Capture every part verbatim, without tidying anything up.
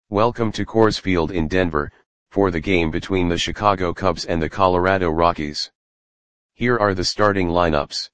Welcome to Coors Field in Denver, for the game between the Chicago Cubs and the Colorado Rockies. Here are the starting lineups.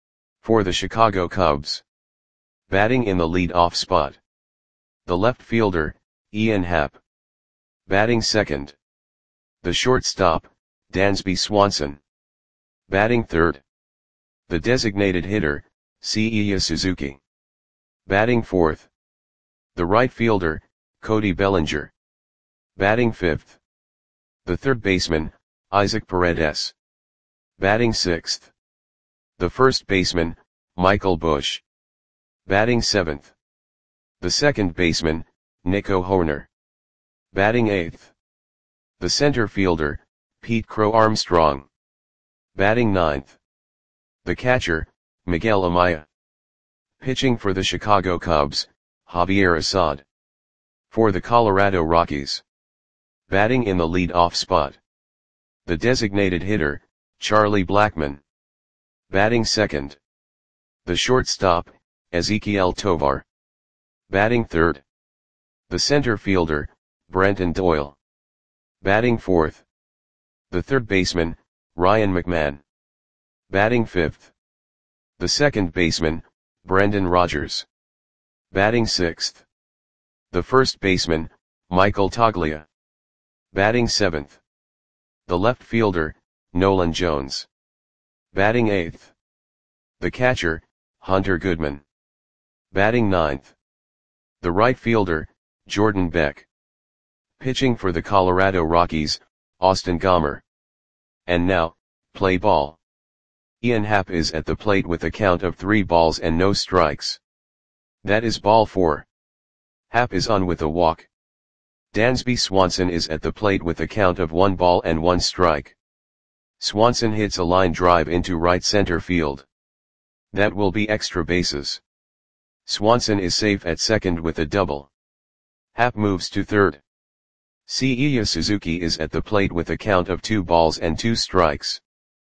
For the Chicago Cubs. Batting in the lead-off spot. The left fielder, Ian Happ. Batting second. The shortstop, Dansby Swanson. Batting third. The designated hitter, Seiya Suzuki. Batting fourth. The right fielder, Cody Bellinger. Batting fifth. The third baseman, Isaac Paredes. Batting sixth. The first baseman, Michael Busch. Batting seventh. The second baseman, Nico Hoerner. Batting eighth. The center fielder, Pete Crow Armstrong. Batting ninth. The catcher, Miguel Amaya. Pitching for the Chicago Cubs, Javier Assad. For the Colorado Rockies. Batting in the lead-off spot. The designated hitter, Charlie Blackmon. Batting second. The shortstop, Ezequiel Tovar. Batting third. The center fielder, Brenton Doyle. Batting fourth. The third baseman, Ryan McMahon. Batting fifth. The second baseman, Brendan Rodgers. Batting sixth. The first baseman, Michael Toglia. Batting seventh. The left fielder, Nolan Jones. Batting eighth. The catcher, Hunter Goodman. Batting ninth. The right fielder, Jordan Beck. Pitching for the Colorado Rockies, Austin Gomber. And now, play ball. Ian Happ is at the plate with a count of three balls and no strikes. That is ball four. Happ is on with a walk. Dansby Swanson is at the plate with a count of one ball and one strike. Swanson hits a line drive into right center field. That will be extra bases. Swanson is safe at second with a double. Happ moves to third. Seiya Suzuki is at the plate with a count of two balls and two strikes.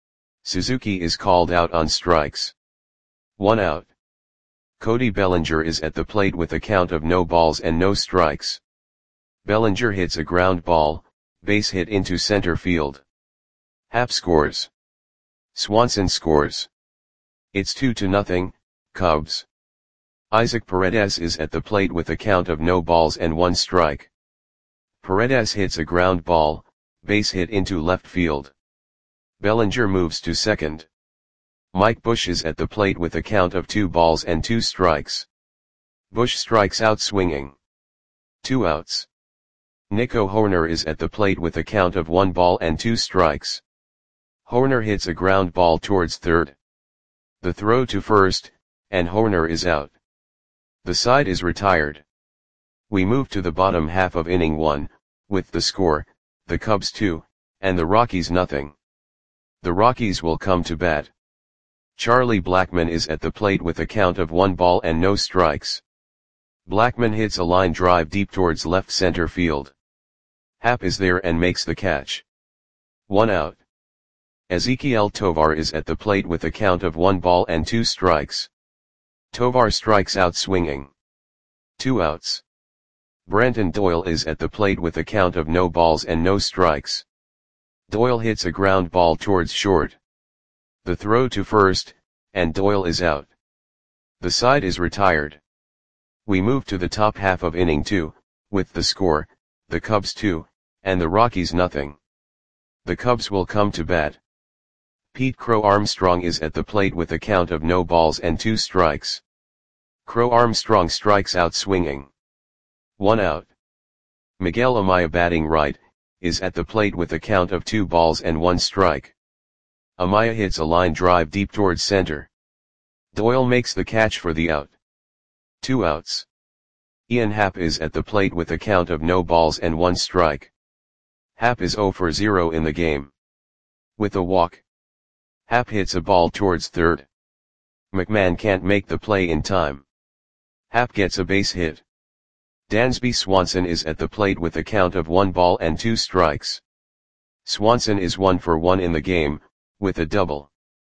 Suzuki is called out on strikes. One out. Cody Bellinger is at the plate with a count of no balls and no strikes. Bellinger hits a ground ball, base hit into center field. Happ scores. Swanson scores. It's two to nothing, Cubs. Isaac Paredes is at the plate with a count of no balls and one strike. Paredes hits a ground ball, base hit into left field. Bellinger moves to second. Mike Busch is at the plate with a count of two balls and two strikes. Busch strikes out swinging. Two outs. Nico Hoerner is at the plate with a count of one ball and two strikes. Hoerner hits a ground ball towards third. The throw to first, and Hoerner is out. The side is retired. We move to the bottom half of inning one, with the score, the Cubs two, and the Rockies nothing. The Rockies will come to bat. Charlie Blackmon is at the plate with a count of one ball and no strikes. Blackmon hits a line drive deep towards left center field. Happ is there and makes the catch. One out. Ezequiel Tovar is at the plate with a count of one ball and two strikes. Tovar strikes out swinging. Two outs. Brenton Doyle is at the plate with a count of no balls and no strikes. Doyle hits a ground ball towards short. The throw to first, and Doyle is out. The side is retired. We move to the top half of inning two, with the score, the Cubs two, and the Rockies nothing. The Cubs will come to bat. Pete Crow Armstrong is at the plate with a count of no balls and two strikes. Crow Armstrong strikes out swinging. One out. Miguel Amaya batting right, is at the plate with a count of two balls and one strike. Amaya hits a line drive deep towards center. Doyle makes the catch for the out. Two outs. Ian Happ is at the plate with a count of no balls and one strike. Happ is zero for zero in the game. With a walk. Happ hits a ball towards third. McMahon can't make the play in time. Happ gets a base hit. Dansby Swanson is at the plate with a count of one ball and two strikes. Swanson is one for one in the game, with a double.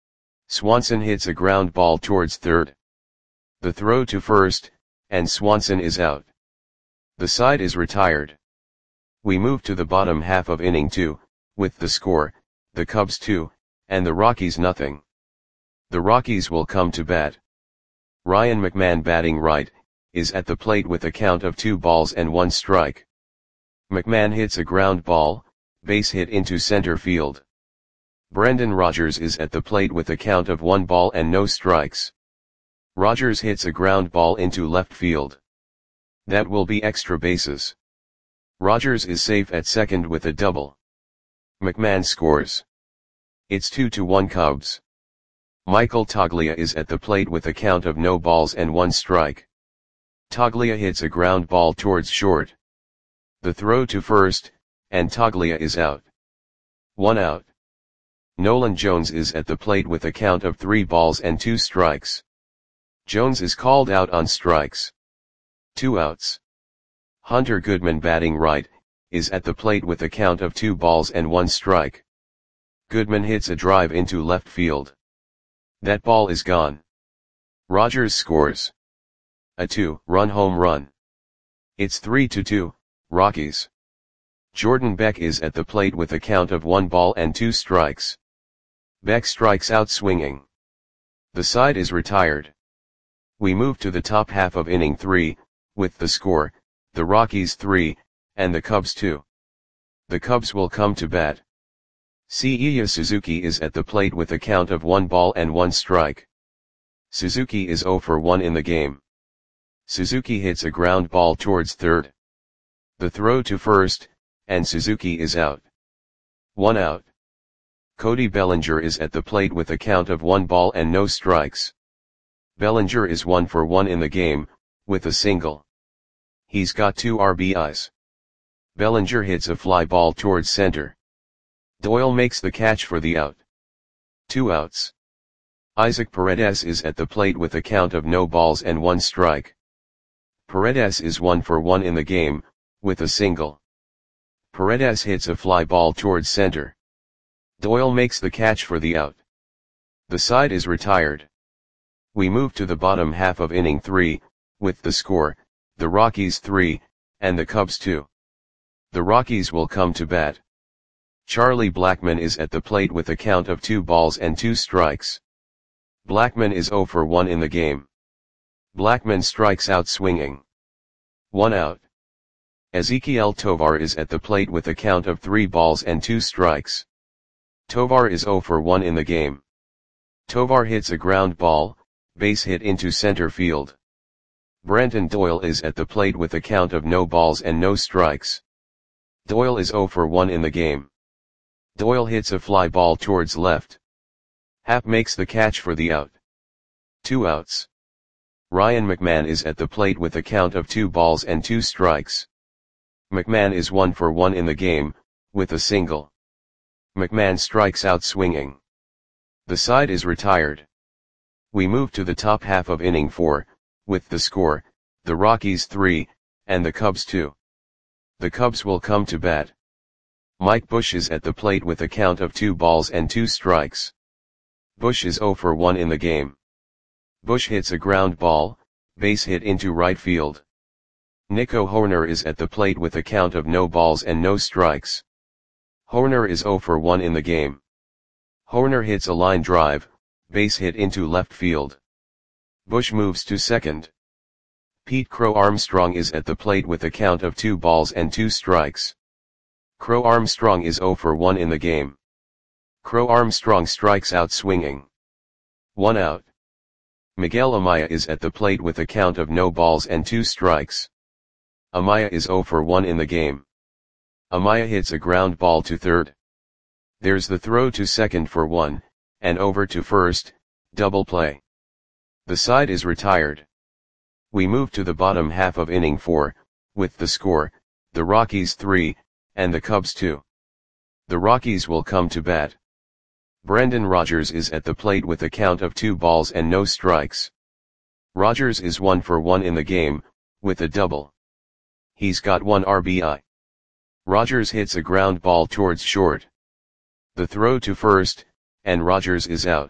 Swanson hits a ground ball towards third. The throw to first, and Swanson is out. The side is retired. We move to the bottom half of inning two, with the score, the Cubs two, and the Rockies nothing. The Rockies will come to bat. Ryan McMahon, batting right, is at the plate with a count of two balls and one strike. McMahon hits a ground ball, base hit into center field. Brendan Rodgers is at the plate with a count of one ball and no strikes. Rodgers hits a ground ball into left field. That will be extra bases. Rodgers is safe at second with a double. McMahon scores. It's two to one Cubs. Michael Toglia is at the plate with a count of no balls and one strike. Toglia hits a ground ball towards short. The throw to first, and Toglia is out. One out. Nolan Jones is at the plate with a count of three balls and two strikes. Jones is called out on strikes. Two outs. Hunter Goodman, batting right, is at the plate with a count of two balls and one strike. Goodman hits a drive into left field. That ball is gone. Rodgers scores. A two-run home run. It's three to two, Rockies. Jordan Beck is at the plate with a count of one ball and two strikes. Beck strikes out swinging. The side is retired. We move to the top half of inning three, with the score, the Rockies three, and the Cubs two. The Cubs will come to bat. Seiya Suzuki is at the plate with a count of one ball and one strike. Suzuki is zero for one in the game. Suzuki hits a ground ball towards third. The throw to first, and Suzuki is out. One out. Cody Bellinger is at the plate with a count of one ball and no strikes. Bellinger is one for one in the game, with a single. He's got two R B Is. Bellinger hits a fly ball towards center. Doyle makes the catch for the out. Two outs. Isaac Paredes is at the plate with a count of no balls and one strike. Paredes is one for one in the game, with a single. Paredes hits a fly ball towards center. Doyle makes the catch for the out. The side is retired. We move to the bottom half of inning three, with the score, the Rockies three, and the Cubs two. The Rockies will come to bat. Charlie Blackmon is at the plate with a count of two balls and two strikes. Blackmon is zero for one in the game. Blackmon strikes out swinging. One out. Ezequiel Tovar is at the plate with a count of three balls and two strikes. Tovar is zero for one in the game. Tovar hits a ground ball, base hit into center field. Brenton Doyle is at the plate with a count of no balls and no strikes. Doyle is zero for one in the game. Doyle hits a fly ball towards left. Happ makes the catch for the out. Two outs. Ryan McMahon is at the plate with a count of two balls and two strikes. McMahon is one for one in the game, with a single. McMahon strikes out swinging. The side is retired. We move to the top half of inning four, with the score, the Rockies three, and the Cubs two. The Cubs will come to bat. Mike Bush is at the plate with a count of two balls and two strikes. Bush is zero for one in the game. Bush hits a ground ball, base hit into right field. Nico Hoerner is at the plate with a count of no balls and no strikes. Hoerner is zero for one in the game. Hoerner hits a line drive, base hit into left field. Bush moves to second. Pete Crow Armstrong is at the plate with a count of two balls and two strikes. Crow Armstrong is zero for one in the game. Crow Armstrong strikes out swinging. One out. Miguel Amaya is at the plate with a count of no balls and two strikes. Amaya is zero for one in the game. Amaya hits a ground ball to third. There's the throw to second for one, and over to first, double play. The side is retired. We move to the bottom half of inning four, with the score, the Rockies three, and the Cubs two. The Rockies will come to bat. Brendan Rodgers is at the plate with a count of two balls and no strikes. Rodgers is one for one in the game, with a double. He's got one R B I. Rodgers hits a ground ball towards short. The throw to first, and Rodgers is out.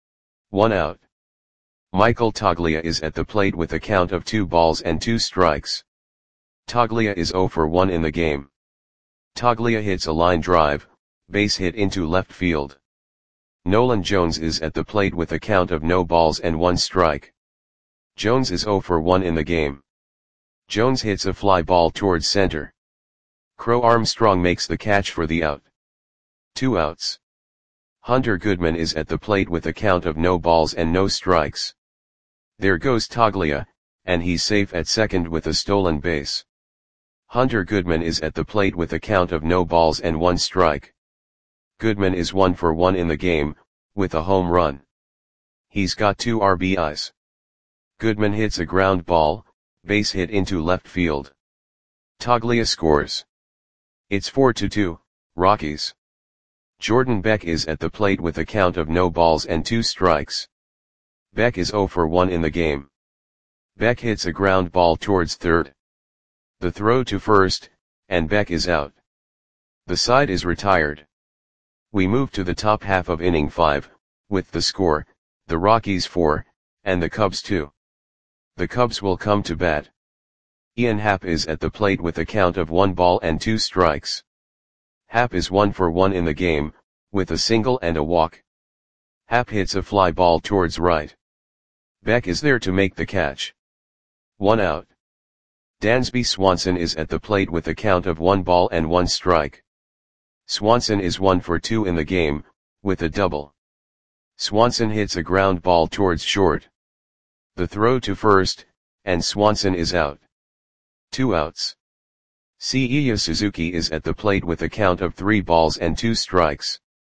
One out. Michael Toglia is at the plate with a count of two balls and two strikes. Toglia is zero for one in the game. Toglia hits a line drive, base hit into left field. Nolan Jones is at the plate with a count of no balls and one strike. Jones is zero for one in the game. Jones hits a fly ball towards center. Crow Armstrong makes the catch for the out. Two outs. Hunter Goodman is at the plate with a count of no balls and no strikes. There goes Toglia, and he's safe at second with a stolen base. Hunter Goodman is at the plate with a count of no balls and one strike. Goodman is one for one in the game, with a home run. He's got two R B Is. Goodman hits a ground ball, base hit into left field. Toglia scores. It's four to two, Rockies. Jordan Beck is at the plate with a count of no balls and two strikes. Beck is zero for one in the game. Beck hits a ground ball towards third. The throw to first, and Beck is out. The side is retired. We move to the top half of inning five, with the score, the Rockies four, and the Cubs two. The Cubs will come to bat. Ian Happ is at the plate with a count of one ball and two strikes. Happ is one for one in the game, with a single and a walk. Happ hits a fly ball towards right. Beck is there to make the catch. One out. Dansby Swanson is at the plate with a count of one ball and one strike. Swanson is one for two in the game, with a double. Swanson hits a ground ball towards short. The throw to first, and Swanson is out. Two outs. Seiya Suzuki is at the plate with a count of three balls and two strikes.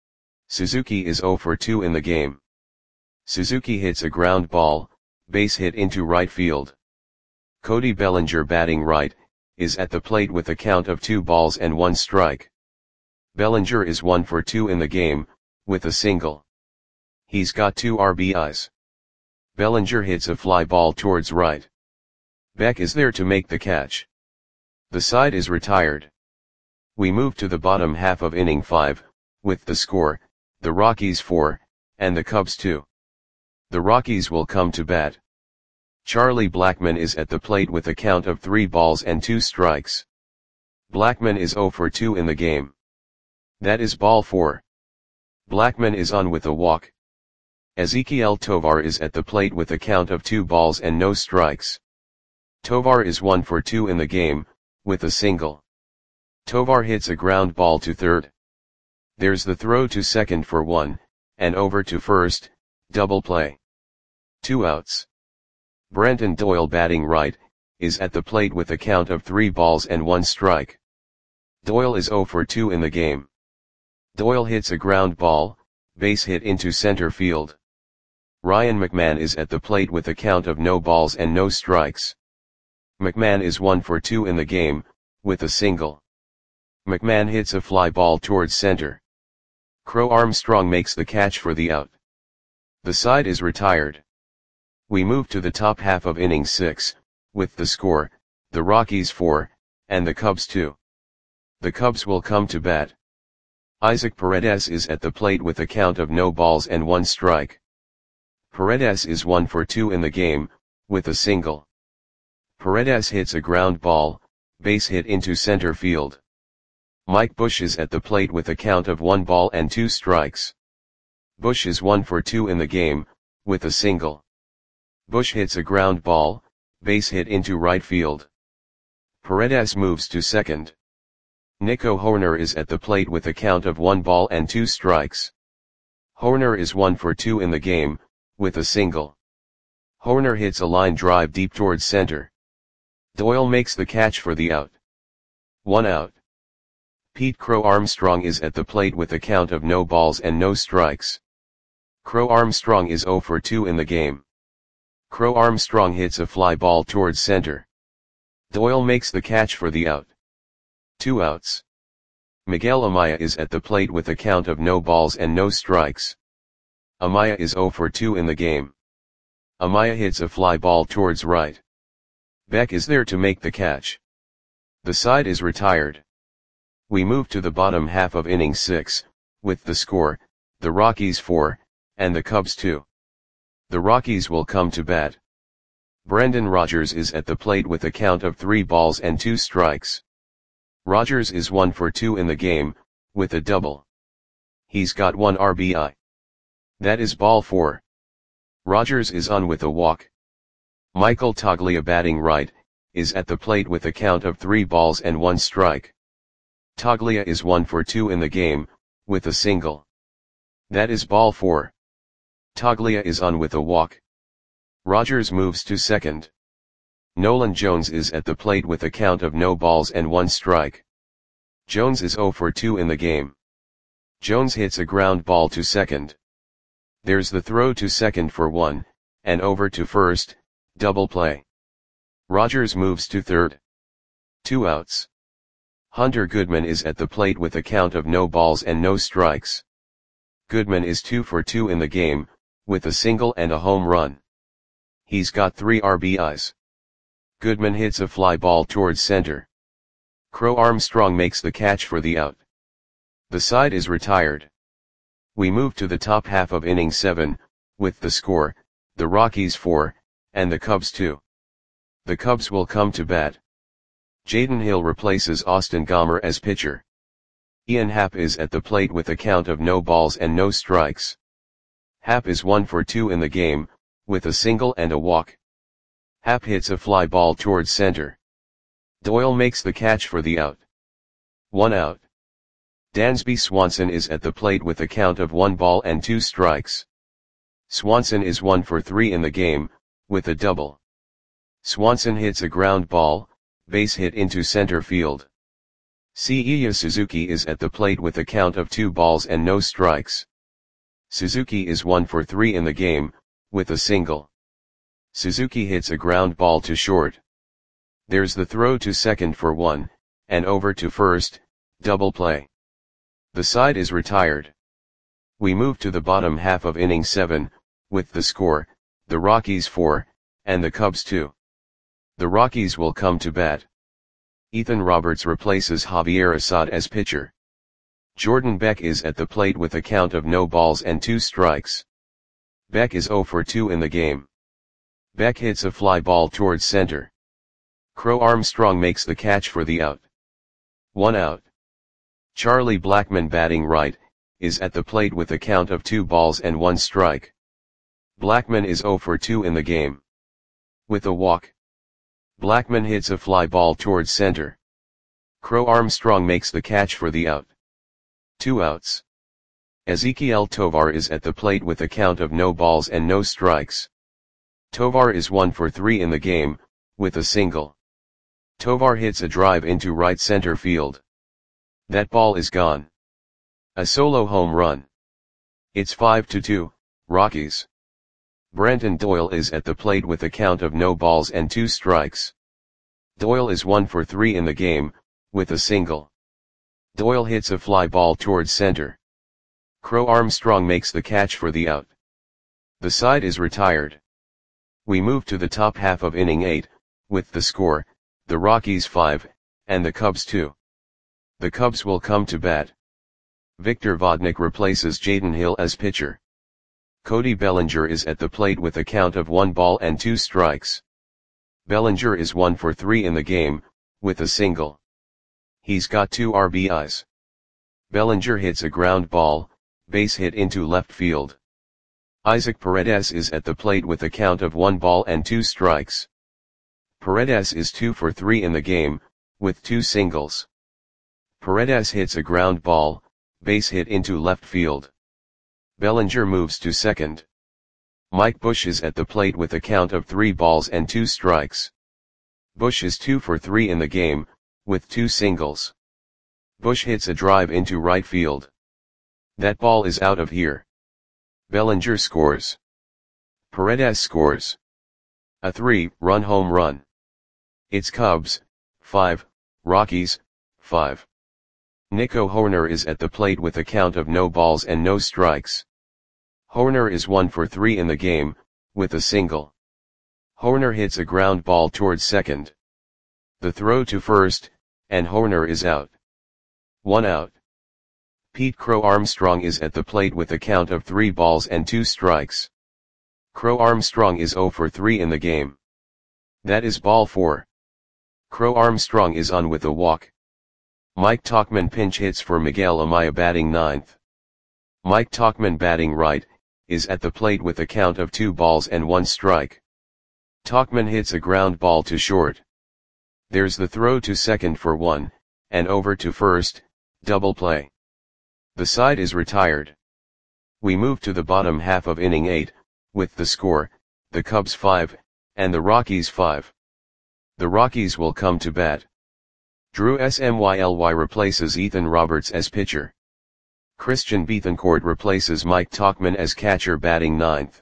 Suzuki is zero for two in the game. Suzuki hits a ground ball, base hit into right field. Cody Bellinger, batting right, is at the plate with a count of two balls and one strike. Bellinger is one for two in the game, with a single. He's got two R B Is. Bellinger hits a fly ball towards right. Beck is there to make the catch. The side is retired. We move to the bottom half of inning five, with the score, the Rockies four, and the Cubs two. The Rockies will come to bat. Charlie Blackmon is at the plate with a count of three balls and two strikes. Blackmon is zero for two in the game. That is ball four. Blackmon is on with a walk. Ezequiel Tovar is at the plate with a count of two balls and no strikes. Tovar is one for two in the game, with a single. Tovar hits a ground ball to third. There's the throw to second for one, and over to first, double play. Two outs. Brenton Doyle, batting right, is at the plate with a count of three balls and one strike. Doyle is zero for two in the game. Doyle hits a ground ball, base hit into center field. Ryan McMahon is at the plate with a count of no balls and no strikes. McMahon is one for two in the game, with a single. McMahon hits a fly ball towards center. Crow Armstrong makes the catch for the out. The side is retired. We move to the top half of inning six, with the score, the Rockies four, and the Cubs two. The Cubs will come to bat. Isaac Paredes is at the plate with a count of no balls and one strike. Paredes is one for two in the game, with a single. Paredes hits a ground ball, base hit into center field. Mike Bush is at the plate with a count of one ball and two strikes. Bush is one for two in the game, with a single. Bush hits a ground ball, base hit into right field. Paredes moves to second. Nico Hoerner is at the plate with a count of one ball and two strikes. Hoerner is one for two in the game, with a single. Hoerner hits a line drive deep towards center. Doyle makes the catch for the out. One out. Pete Crow Armstrong is at the plate with a count of no balls and no strikes. Crow Armstrong is zero for two in the game. Crow Armstrong hits a fly ball towards center. Doyle makes the catch for the out. Two outs. Miguel Amaya is at the plate with a count of no balls and no strikes. Amaya is zero for two in the game. Amaya hits a fly ball towards right. Beck is there to make the catch. The side is retired. We move to the bottom half of inning six, with the score, the Rockies four, and the Cubs two. The Rockies will come to bat. Brendan Rodgers is at the plate with a count of three balls and two strikes. Rodgers is one for two in the game, with a double. He's got one R B I. That is ball four. Rodgers is on with a walk. Michael Toglia, batting right, is at the plate with a count of three balls and one strike. Toglia is one for two in the game, with a single. That is ball four. Toglia is on with a walk. Rodgers moves to second. Nolan Jones is at the plate with a count of no balls and one strike. Jones is zero for two in the game. Jones hits a ground ball to second. There's the throw to second for one, and over to first, double play. Rodgers moves to third. Two outs. Hunter Goodman is at the plate with a count of no balls and no strikes. Goodman is two for two in the game, with a single and a home run. He's got three R B Is. Goodman hits a fly ball towards center. Crow Armstrong makes the catch for the out. The side is retired. We move to the top half of inning seven, with the score, the Rockies four, and the Cubs two. The Cubs will come to bat. Jaden Hill replaces Austin Gomber as pitcher. Ian Happ is at the plate with a count of no balls and no strikes. Happ is one for two in the game, with a single and a walk. Happ hits a fly ball towards center. Doyle makes the catch for the out. One out. Dansby Swanson is at the plate with a count of one ball and two strikes. Swanson is one for three in the game, with a double. Swanson hits a ground ball, base hit into center field. Seiya Suzuki is at the plate with a count of two balls and no strikes. Suzuki is one for three in the game, with a single. Suzuki hits a ground ball to short. There's the throw to second for one, and over to first, double play. The side is retired. We move to the bottom half of inning seven, with the score, the Rockies four, and the Cubs two. The Rockies will come to bat. Ethan Roberts replaces Javier Assad as pitcher. Jordan Beck is at the plate with a count of no balls and two strikes. Beck is zero for two in the game. Beck hits a fly ball towards center. Crow Armstrong makes the catch for the out. One out. Charlie Blackmon, batting right, is at the plate with a count of two balls and one strike. Blackmon is zero for two in the game. With a walk. Blackmon hits a fly ball towards center. Crow Armstrong makes the catch for the out. Two outs. Ezequiel Tovar is at the plate with a count of no balls and no strikes. Tovar is one for three in the game, with a single. Tovar hits a drive into right center field. That ball is gone. A solo home run. It's five to two, Rockies. Brenton Doyle is at the plate with a count of no balls and two strikes. Doyle is one for three in the game, with a single. Doyle hits a fly ball towards center. Crow Armstrong makes the catch for the out. The side is retired. We move to the top half of inning eight, with the score, the Rockies five, and the Cubs two. The Cubs will come to bat. Victor Vodnik replaces Jaden Hill as pitcher. Cody Bellinger is at the plate with a count of one ball and two strikes. Bellinger is one for three in the game, with a single. He's got two R B Is. Bellinger hits a ground ball, base hit into left field. Isaac Paredes is at the plate with a count of one ball and two strikes. Paredes is two for three in the game, with two singles. Paredes hits a ground ball, base hit into left field. Bellinger moves to second. Mike Bush is at the plate with a count of three balls and two strikes. Bush is two for three in the game, with two singles. Bush hits a drive into right field. That ball is out of here. Bellinger scores. Paredes scores. A three-run home run. It's Cubs, five, Rockies, five. Nico Hoerner is at the plate with a count of no balls and no strikes. Hoerner is one for three in the game, with a single. Hoerner hits a ground ball towards second. The throw to first, and Hoerner is out. One out. Pete Crow Armstrong is at the plate with a count of three balls and two strikes. Crow Armstrong is zero for three in the game. That is ball four. Crow Armstrong is on with a walk. Mike Tauchman pinch hits for Miguel Amaya batting ninth. Mike Tauchman batting right, is at the plate with a count of two balls and one strike. Tauchman hits a ground ball to short. There's the throw to second for one, and over to first, double play. The side is retired. We move to the bottom half of inning eight, with the score, the Cubs five, and the Rockies five. The Rockies will come to bat. Drew Smyly replaces Ethan Roberts as pitcher. Christian Bethancourt replaces Mike Tauchman as catcher batting ninth.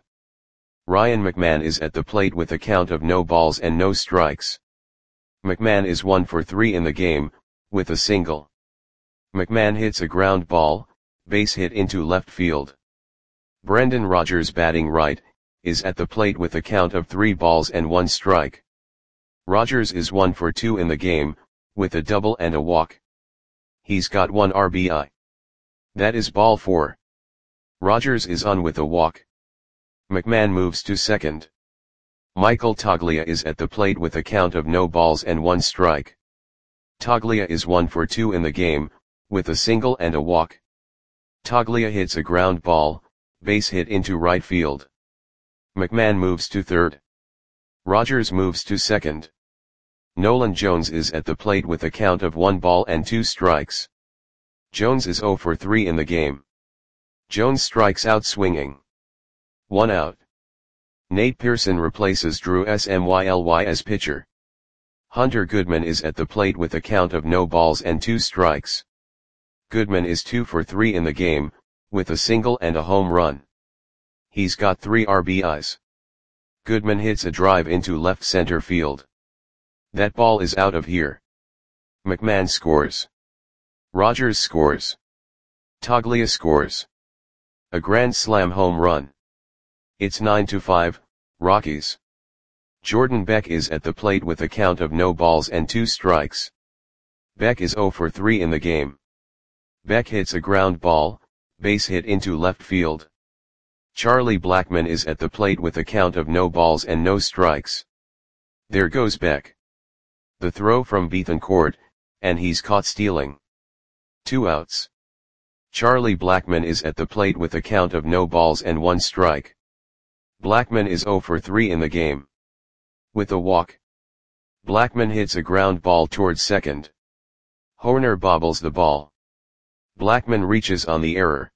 Ryan McMahon is at the plate with a count of no balls and no strikes. McMahon is one for three in the game, with a single. McMahon hits a ground ball, base hit into left field. Brendan Rodgers batting right, is at the plate with a count of three balls and one strike. Rodgers is one for two in the game, with a double and a walk. He's got one R B I. That is ball four. Rodgers is on with a walk. McMahon moves to second. Michael Toglia is at the plate with a count of no balls and one strike. Toglia is one for two in the game, with a single and a walk. Toglia hits a ground ball, base hit into right field. McMahon moves to third. Rodgers moves to second. Nolan Jones is at the plate with a count of one ball and two strikes. Jones is zero for three in the game. Jones strikes out swinging. One out. Nate Pearson replaces Drew Smyly as pitcher. Hunter Goodman is at the plate with a count of no balls and two strikes. Goodman is two for three in the game, with a single and a home run. He's got three R B Is. Goodman hits a drive into left center field. That ball is out of here. McMahon scores. Rodgers scores. Toglia scores. A grand slam home run. It's nine to five, Rockies. Jordan Beck is at the plate with a count of no balls and two strikes. Beck is zero for three in the game. Beck hits a ground ball, base hit into left field. Charlie Blackmon is at the plate with a count of no balls and no strikes. There goes Beck. The throw from Bethancourt, and he's caught stealing. Two outs. Charlie Blackmon is at the plate with a count of no balls and one strike. Blackmon is zero for three in the game. With a walk. Blackmon hits a ground ball towards second. Horner bobbles the ball. Blackmon reaches on the error.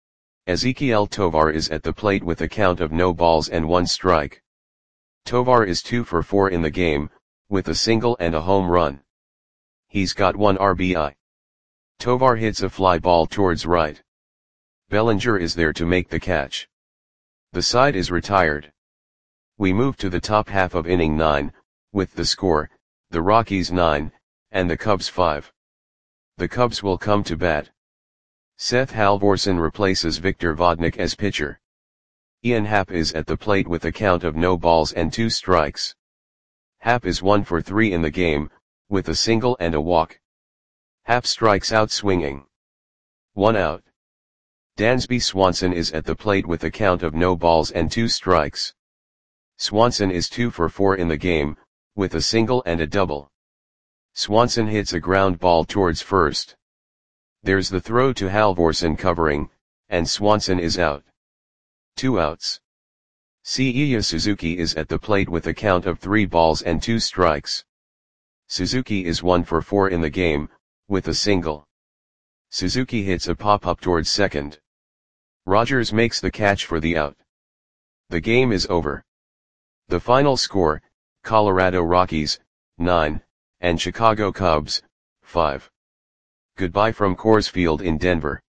Ezequiel Tovar is at the plate with a count of no balls and one strike. Tovar is two for four in the game, with a single and a home run. He's got one R B I. Tovar hits a fly ball towards right. Bellinger is there to make the catch. The side is retired. We move to the top half of inning nine, with the score, the Rockies nine, and the Cubs five. The Cubs will come to bat. Seth Halvorsen replaces Victor Vodnik as pitcher. Ian Happ is at the plate with a count of no balls and two strikes. Happ is one for three in the game, with a single and a walk. Happ strikes out swinging. One out. Dansby Swanson is at the plate with a count of no balls and two strikes. Swanson is two for four in the game, with a single and a double. Swanson hits a ground ball towards first. There's the throw to Halvorsen covering, and Swanson is out. Two outs. Seiya Suzuki is at the plate with a count of three balls and two strikes. Suzuki is one for four in the game, with a single. Suzuki hits a pop-up towards second. Rodgers makes the catch for the out. The game is over. The final score, Colorado Rockies, nine, and Chicago Cubs, five. Goodbye from Coors Field in Denver.